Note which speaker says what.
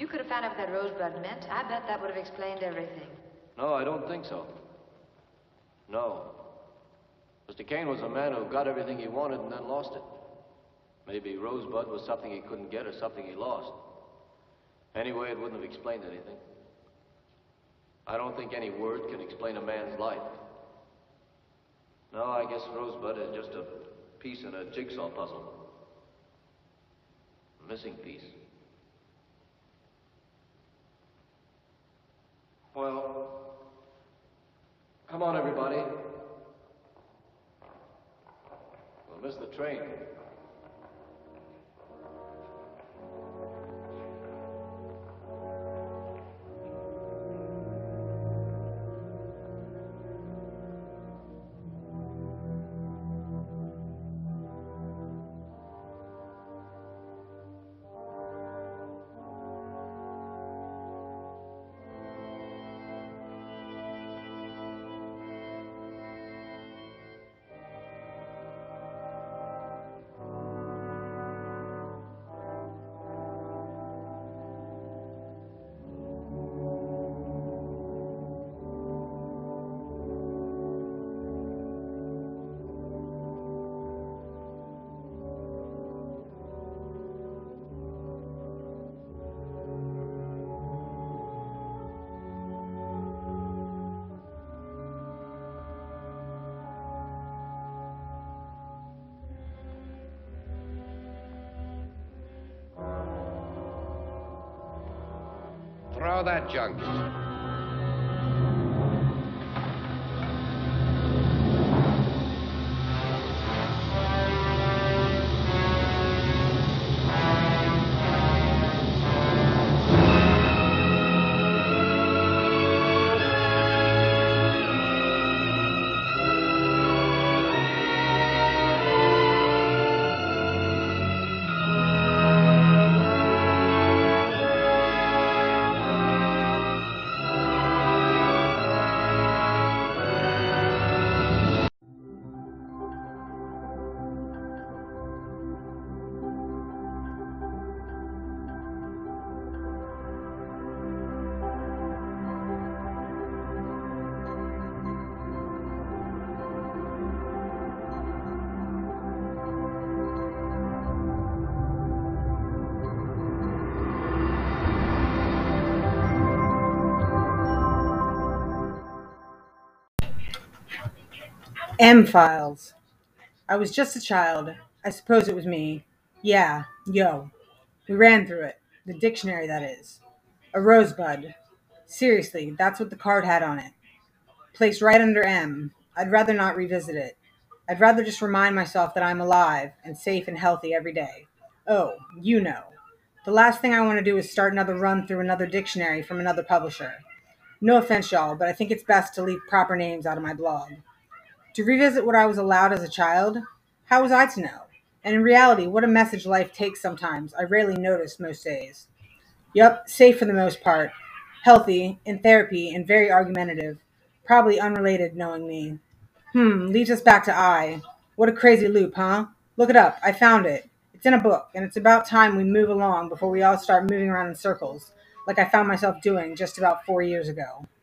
Speaker 1: you could have found out what that rosebud meant, I bet that would have explained everything.
Speaker 2: No, I don't think so. No. Mr. Kane was a man who got everything he wanted and then lost it. Maybe Rosebud was something he couldn't get or something he lost. Anyway, it wouldn't have explained anything. I don't think any word can explain a man's life. No, I guess Rosebud is just a piece in a jigsaw puzzle. A missing piece. Well, come on, everybody. We'll miss the train.
Speaker 3: Throw that junk.
Speaker 4: M-Files. I was just a child. I suppose it was me. Yeah, yo. We ran through it. The dictionary, that is. A rosebud. Seriously, that's what the card had on it. Placed right under M. I'd rather not revisit it. I'd rather just remind myself that I'm alive and safe and healthy every day. Oh, you know. The last thing I want to do is start another run through another dictionary from another publisher. No offense, y'all, but I think it's best to leave proper names out of my blog. To revisit what I was allowed as a child? How was I to know? And in reality, what a message life takes sometimes, I rarely notice most days. Yup, safe for the most part. Healthy, in therapy, and very argumentative. Probably unrelated, knowing me. Leads us back to I. What a crazy loop, huh? Look it up. I found it. It's in a book, and it's about time we move along before we all start moving around in circles, like I found myself doing just about 4 years ago.